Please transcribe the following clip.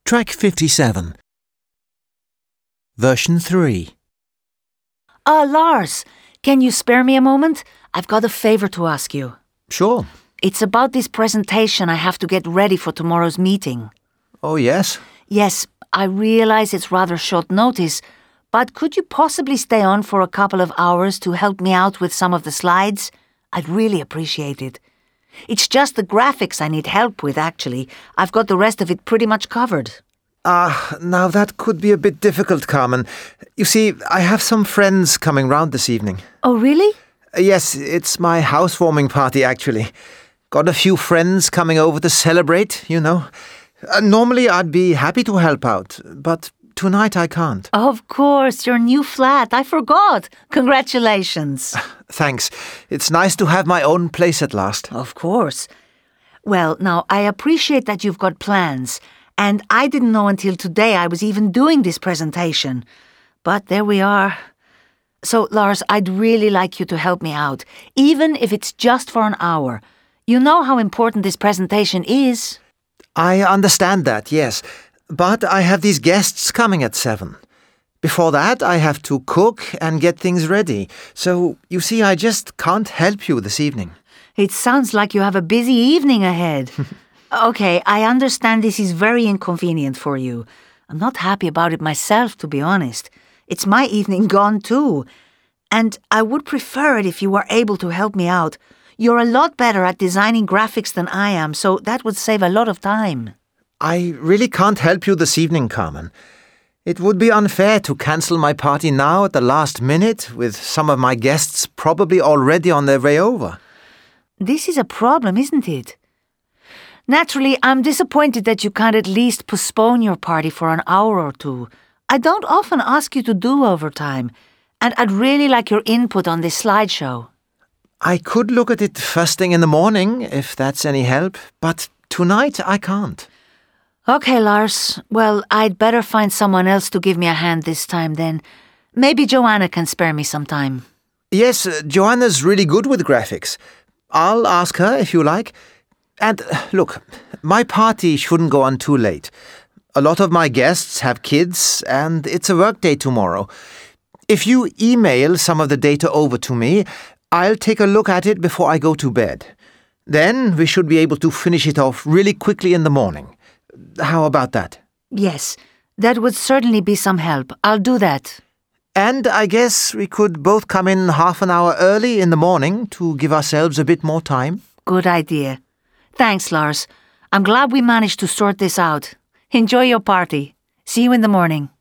Track 57. Version 3. Lars, can you spare me a moment? I've got a favor to ask you. Sure. It's about this presentation I have to get ready for tomorrow's meeting. Oh, yes? Yes, I realize it's rather short notice, but could you possibly stay on for a couple of hours to help me out with some of the slides? I'd really appreciate it. It's just the graphics I need help with, actually. I've got the rest of it pretty much covered. Now that could be a bit difficult, Carmen. You see, I have some friends coming round this evening. Oh, really? Yes, it's my housewarming party, actually. Got a few friends coming over to celebrate, you know. Normally I'd be happy to help out, but tonight I can't. Of course, your new flat. I forgot. Congratulations. Thanks. It's nice to have my own place at last. Of course. Well, now, I appreciate that you've got plans, and I didn't know until today I was even doing this presentation. But there we are. So, Lars, I'd really like you to help me out, even if it's just for an hour. You know how important this presentation is. I understand that, yes. But I have these guests coming at 7. Before that, I have to cook and get things ready. So, you see, I just can't help you this evening. It sounds like you have a busy evening ahead. Okay, I understand this is very inconvenient for you. I'm not happy about it myself, to be honest. It's my evening gone too. And I would prefer it if you were able to help me out. You're a lot better at designing graphics than I am, so that would save a lot of time. I really can't help you this evening, Carmen. It would be unfair to cancel my party now at the last minute, with some of my guests probably already on their way over. This is a problem, isn't it? Naturally, I'm disappointed that you can't at least postpone your party for an hour or two. I don't often ask you to do overtime, and I'd really like your input on this slideshow. I could look at it first thing in the morning, if that's any help, but tonight I can't. Okay, Lars. Well, I'd better find someone else to give me a hand this time then. Maybe Joanna can spare me some time. Yes, Joanna's really good with graphics. I'll ask her if you like. And look, my party shouldn't go on too late. A lot of my guests have kids, and it's a work day tomorrow. If you email some of the data over to me, I'll take a look at it before I go to bed. Then we should be able to finish it off really quickly in the morning. How about that? Yes, that would certainly be some help. I'll do that. And I guess we could both come in half an hour early in the morning to give ourselves a bit more time. Good idea. Thanks, Lars. I'm glad we managed to sort this out. Enjoy your party. See you in the morning.